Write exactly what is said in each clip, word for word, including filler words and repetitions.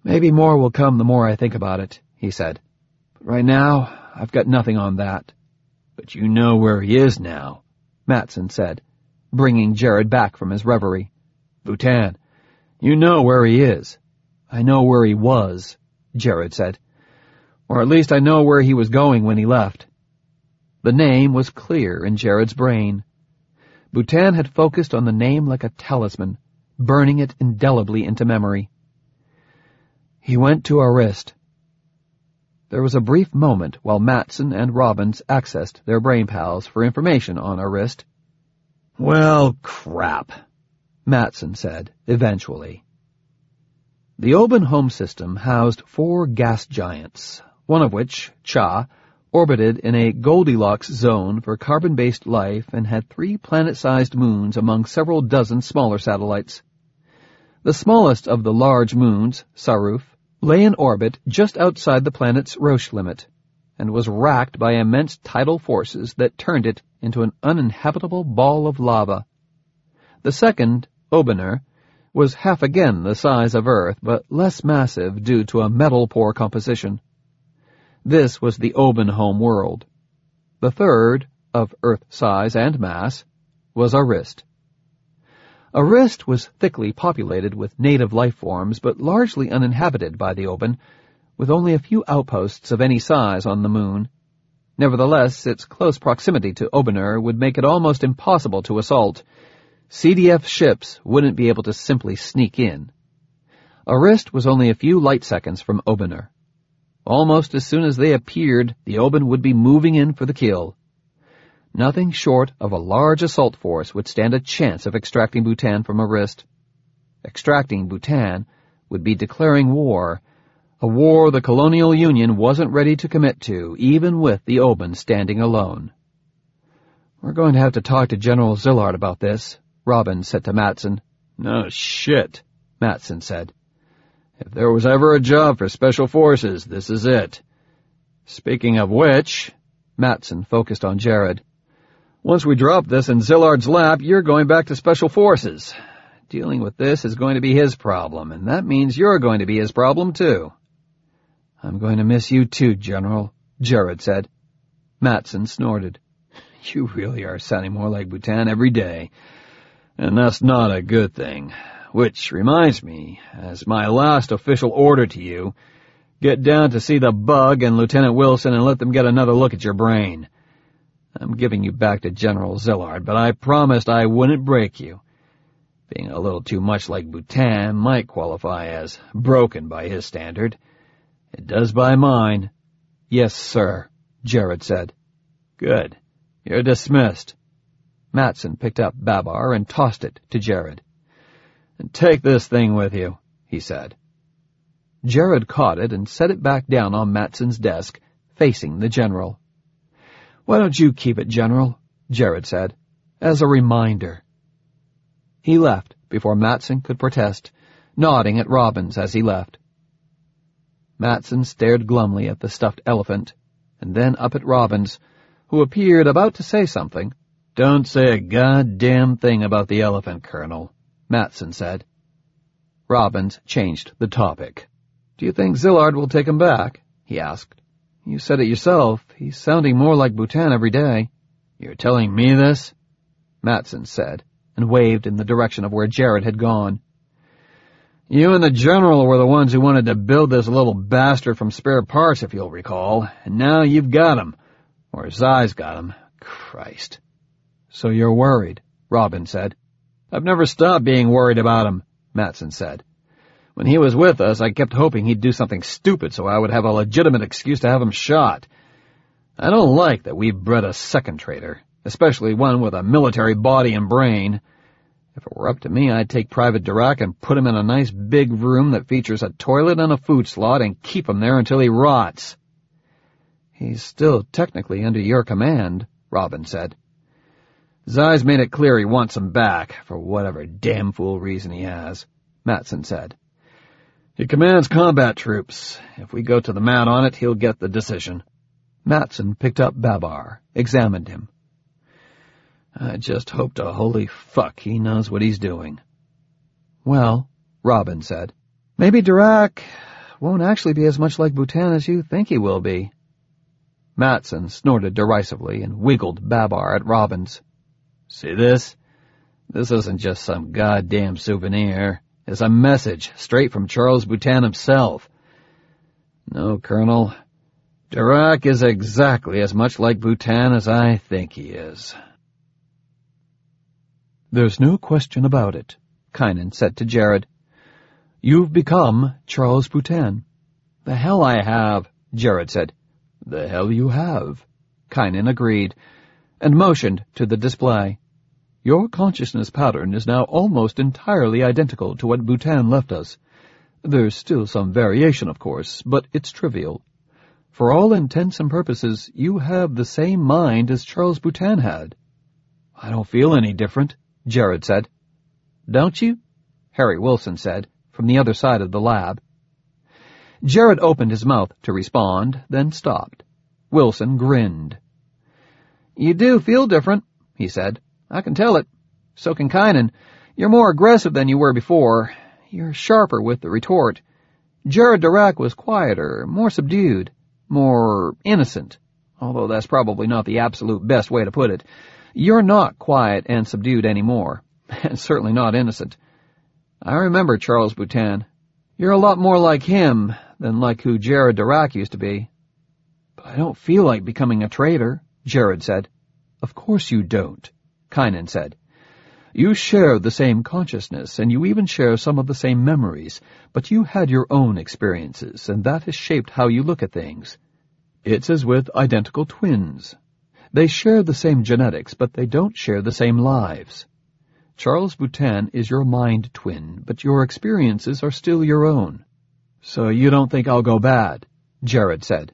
Maybe more will come the more I think about it, he said. But right now, I've got nothing on that. But you know where he is now, Matson said, bringing Jared back from his reverie. Bhutan, you know where he is. I know where he was, Jared said. Or at least I know where he was going when he left. The name was clear in Jared's brain. Bhutan had focused on the name like a talisman, burning it indelibly into memory. He went to Arist. There was a brief moment while Matson and Robbins accessed their brain pals for information on Arist. Well, crap, Matson said, eventually. The Oban home system housed four gas giants, one of which, Cha, orbited in a Goldilocks zone for carbon-based life and had three planet-sized moons among several dozen smaller satellites. The smallest of the large moons, Saruf, lay in orbit just outside the planet's Roche limit, and was racked by immense tidal forces that turned it into an uninhabitable ball of lava. The second, Obener, was half again the size of Earth, but less massive due to a metal-poor composition. This was the Oban home world. The third, of Earth size and mass, was Arist. Arist was thickly populated with native life forms, but largely uninhabited by the Oban, with only a few outposts of any size on the moon. Nevertheless, its close proximity to Obener would make it almost impossible to assault. C D F ships wouldn't be able to simply sneak in. Arist was only a few light seconds from Obener. Almost as soon as they appeared, the Oban would be moving in for the kill. Nothing short of a large assault force would stand a chance of extracting Bhutan from Arist. Extracting Bhutan would be declaring war, a war the Colonial Union wasn't ready to commit to, even with the Oban standing alone. We're going to have to talk to General Zillard about this, Robbins said to Matson. No shit, Matson said. If there was ever a job for Special Forces, this is it. Speaking of which, Matson focused on Jared. Once we drop this in Zillard's lap, you're going back to Special Forces. Dealing with this is going to be his problem, and that means you're going to be his problem, too. I'm going to miss you, too, General, Jared said. Matson snorted. You really are sounding more like Bhutan every day, and that's not a good thing. Which reminds me, as my last official order to you, get down to see the Bug and Lieutenant Wilson and let them get another look at your brain. I'm giving you back to General Zillard, but I promised I wouldn't break you. Being a little too much like Bhutan might qualify as broken by his standard. It does by mine. Yes, sir, Jared said. Good. You're dismissed. Matson picked up Babar and tossed it to Jared. And take this thing with you, he said. Jared caught it and set it back down on Matson's desk, facing the General. Why don't you keep it, General, Jared said, as a reminder. He left before Matson could protest, nodding at Robbins as he left. Matson stared glumly at the stuffed elephant, and then up at Robbins, who appeared about to say something. Don't say a goddamn thing about the elephant, Colonel, Matson said. Robbins changed the topic. Do you think Zillard will take him back? He asked. You said it yourself. He's sounding more like Bhutan every day. You're telling me this? Matson said, and waved in the direction of where Jared had gone. You and the General were the ones who wanted to build this little bastard from spare parts, if you'll recall, and now you've got him. Or Zai's got him. Christ. So you're worried, Robbins said. I've never stopped being worried about him, Matson said. When he was with us, I kept hoping he'd do something stupid so I would have a legitimate excuse to have him shot. I don't like that we've bred a second traitor, especially one with a military body and brain. If it were up to me, I'd take Private Dirac and put him in a nice big room that features a toilet and a food slot and keep him there until he rots. He's still technically under your command, Robbins said. Zai's made it clear he wants him back, for whatever damn fool reason he has, Matson said. He commands combat troops. If we go to the mat on it, he'll get the decision. Matson picked up Babar, examined him. I just hope to holy fuck he knows what he's doing. Well, Robbins said, maybe Dirac, won't actually be as much like Bhutan as you think he will be. Matson snorted derisively and wiggled Babar at Robbins. See this? This isn't just some goddamn souvenir. It's a message straight from Charles Bhutan himself. No, Colonel, Dirac is exactly as much like Bhutan as I think he is. There's no question about it, Kynan said to Jared. You've become Charles Bhutan. The hell I have, Jared said. The hell you have, Kynan agreed, and motioned to the display. Your consciousness pattern is now almost entirely identical to what Bhutan left us. There's still some variation, of course, but it's trivial. For all intents and purposes, you have the same mind as Charles Bhutan had. I don't feel any different, Jared said. Don't you? Harry Wilson said, from the other side of the lab. Jared opened his mouth to respond, then stopped. Wilson grinned. You do feel different, he said. I can tell it. So can Kynan. You're more aggressive than you were before. You're sharper with the retort. Jared Dirac was quieter, more subdued, more innocent, although that's probably not the absolute best way to put it. You're not quiet and subdued anymore, and certainly not innocent. I remember Charles Bhutan. You're a lot more like him than like who Jared Dirac used to be. But I don't feel like becoming a traitor, Jared said. Of course you don't, Kynan said. You share the same consciousness, and you even share some of the same memories, but you had your own experiences, and that has shaped how you look at things. It's as with identical twins. They share the same genetics, but they don't share the same lives. Charles Bhutan is your mind twin, but your experiences are still your own. So you don't think I'll go bad, Jared said.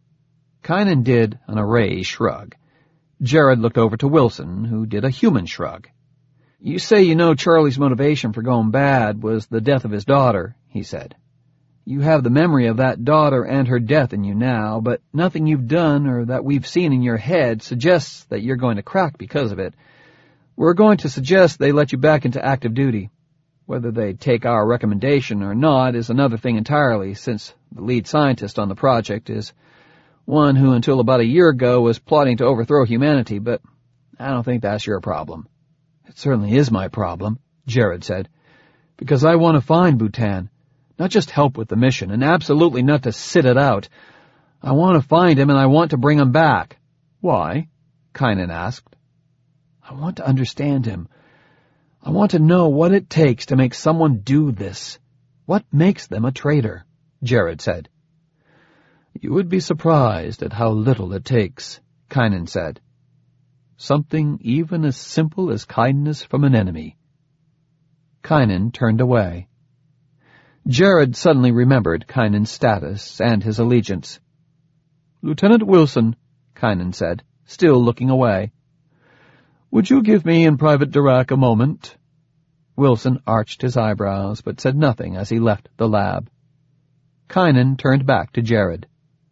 Kynan did an array shrug. Jared looked over to Wilson, who did a human shrug. You say you know Charlie's motivation for going bad was the death of his daughter, he said. You have the memory of that daughter and her death in you now, but nothing you've done or that we've seen in your head suggests that you're going to crack because of it. We're going to suggest they let you back into active duty. Whether they take our recommendation or not is another thing entirely, since the lead scientist on the project is one who until about a year ago was plotting to overthrow humanity, but I don't think that's your problem. It certainly is my problem, Jared said, because I want to find Bhutan, not just help with the mission, and absolutely not to sit it out. I want to find him, and I want to bring him back. Why? Kynan asked. I want to understand him. I want to know what it takes to make someone do this. What makes them a traitor? Jared said. You would be surprised at how little it takes, Kynan said. Something even as simple as kindness from an enemy. Kynan turned away. Jared suddenly remembered Kynan's status and his allegiance. Lieutenant Wilson, Kynan said, still looking away. Would you give me and Private Dirac a moment? Wilson arched his eyebrows, but said nothing as he left the lab. Kynan turned back to Jared.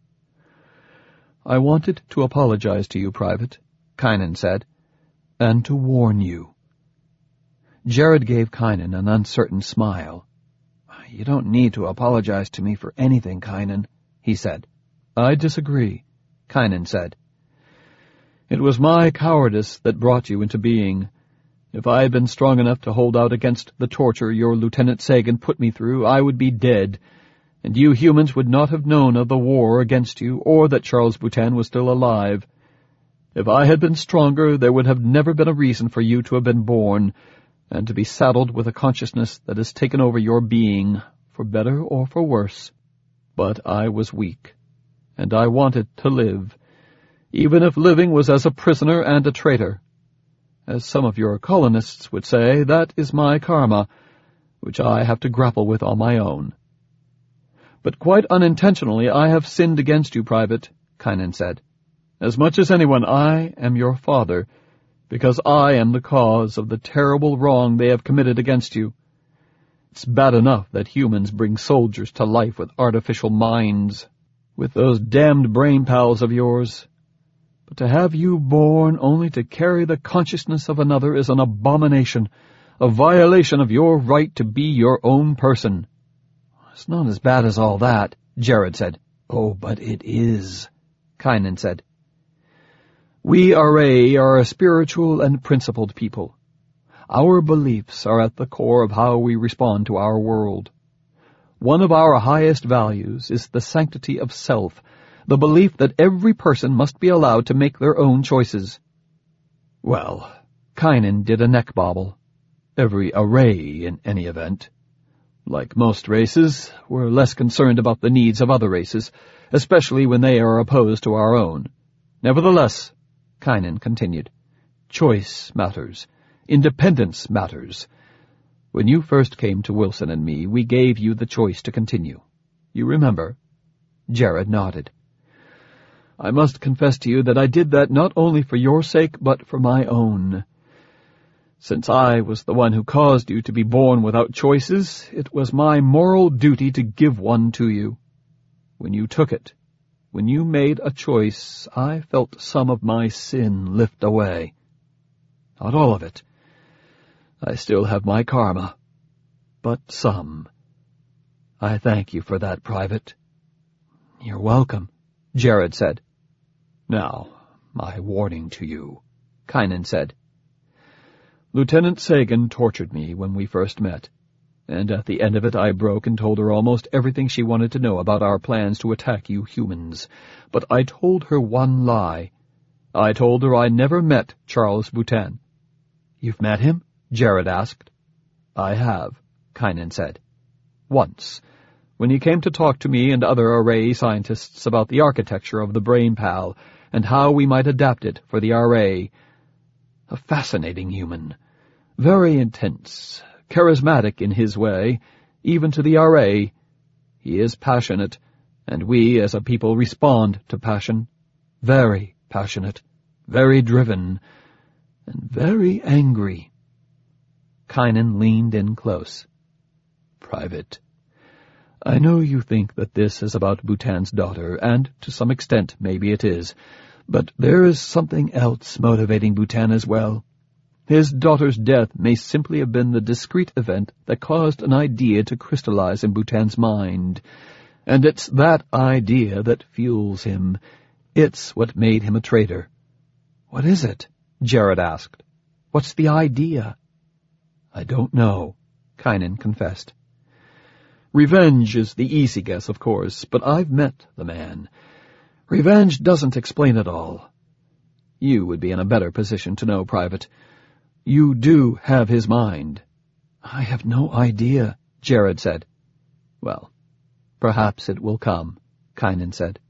I wanted to apologize to you, Private, Kynan said, and to warn you. Jared gave Kynan an uncertain smile. You don't need to apologize to me for anything, Kynan, he said. I disagree, Kynan said. It was my cowardice that brought you into being. If I had been strong enough to hold out against the torture your Lieutenant Sagan put me through, I would be dead, and you humans would not have known of the war against you or that Charles Bhutan was still alive. If I had been stronger, there would have never been a reason for you to have been born, and to be saddled with a consciousness that has taken over your being, for better or for worse. But I was weak, and I wanted to live, even if living was as a prisoner and a traitor. As some of your colonists would say, that is my karma, which I have to grapple with on my own. But quite unintentionally I have sinned against you, Private, Kynan said. As much as anyone, I am your father, because I am the cause of the terrible wrong they have committed against you. It's bad enough that humans bring soldiers to life with artificial minds, with those damned brain pals of yours. But to have you born only to carry the consciousness of another is an abomination, a violation of your right to be your own person. It's not as bad as all that, Jared said. Oh, but it is, Kynan said. We Array are a spiritual and principled people. Our beliefs are at the core of how we respond to our world. One of our highest values is the sanctity of self, the belief that every person must be allowed to make their own choices. Well, Kynan did a neck bobble. Every Array, in any event. Like most races, we're less concerned about the needs of other races, especially when they are opposed to our own. Nevertheless, Kynan continued, choice matters. Independence matters. When you first came to Wilson and me, we gave you the choice to continue. You remember? Jared nodded. I must confess to you that I did that not only for your sake, but for my own. Since I was the one who caused you to be born without choices, it was my moral duty to give one to you. When you took it, when you made a choice, I felt some of my sin lift away. Not all of it. I still have my karma, but some. I thank you for that, Private. You're welcome, Jared said. Now, my warning to you, Kynan said. Lieutenant Sagan tortured me when we first met, and at the end of it I broke and told her almost everything she wanted to know about our plans to attack you humans. But I told her one lie. I told her I never met Charles Boutin. You've met him? Jared asked. I have, Kynan said. Once, when he came to talk to me and other Array scientists about the architecture of the BrainPal and how we might adapt it for the Array. A fascinating human. Very intense, charismatic in his way, even to the Array. He is passionate, and we as a people respond to passion. Very passionate, very driven, and very angry. Kynan leaned in close. Private, I know you think that this is about Boutin's daughter, and to some extent maybe it is, but there is something else motivating Boutin as well. His daughter's death may simply have been the discrete event that caused an idea to crystallize in Boutin's mind, and it's that idea that fuels him. It's what made him a traitor. What is it? Jared asked. What's the idea? I don't know, Kynan confessed. Revenge is the easy guess, of course, but I've met the man. Revenge doesn't explain it all. You would be in a better position to know, Private. You do have his mind. I have no idea, Jared said. Well, perhaps it will come, Kynan said.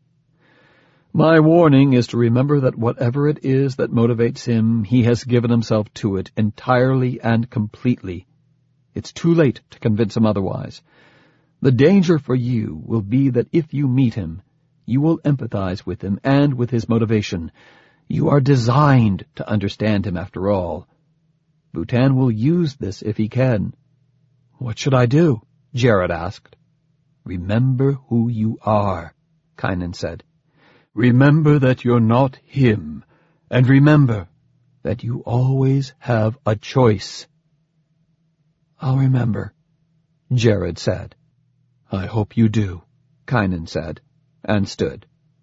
My warning is to remember that whatever it is that motivates him, he has given himself to it entirely and completely. It's too late to convince him otherwise. The danger for you will be that if you meet him, you will empathize with him and with his motivation. You are designed to understand him after all. Boutin will use this if he can. What should I do? Jared asked. Remember who you are, Kynan said. Remember that you're not him, and remember that you always have a choice. I'll remember, Jared said. I hope you do, Kynan said, and stood.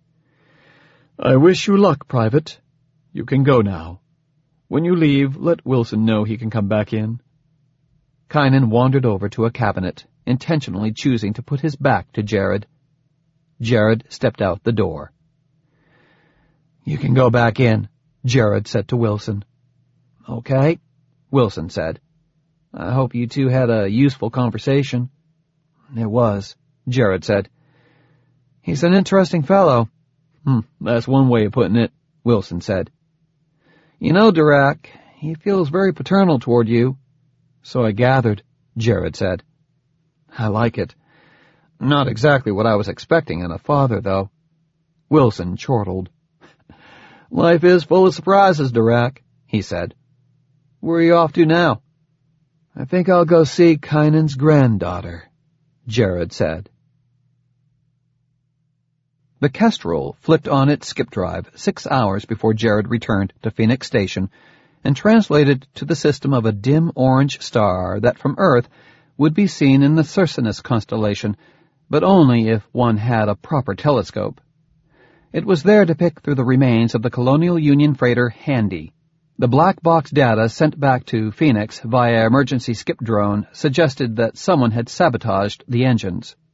I wish you luck, Private. You can go now. When you leave, let Wilson know he can come back in. Kynan wandered over to a cabinet, intentionally choosing to put his back to Jared. Jared stepped out the door. You can go back in, Jared said to Wilson. Okay, Wilson said. I hope you two had a useful conversation. It was, Jared said. He's an interesting fellow. Hmm, that's one way of putting it, Wilson said. You know, Dirac, he feels very paternal toward you. So I gathered, Jared said. I like it. Not exactly what I was expecting in a father, though. Wilson chortled. Life is full of surprises, Dirac, he said. Where are you off to now? I think I'll go see Kynan's granddaughter, Jared said. The Kestrel flicked on its skip drive six hours before Jared returned to Phoenix Station and translated to the system of a dim orange star that from Earth would be seen in the Circinus constellation but only if one had a proper telescope. It was there to pick through the remains of the Colonial Union freighter Handy. The black box data sent back to Phoenix via emergency skip drone suggested that someone had sabotaged the engines.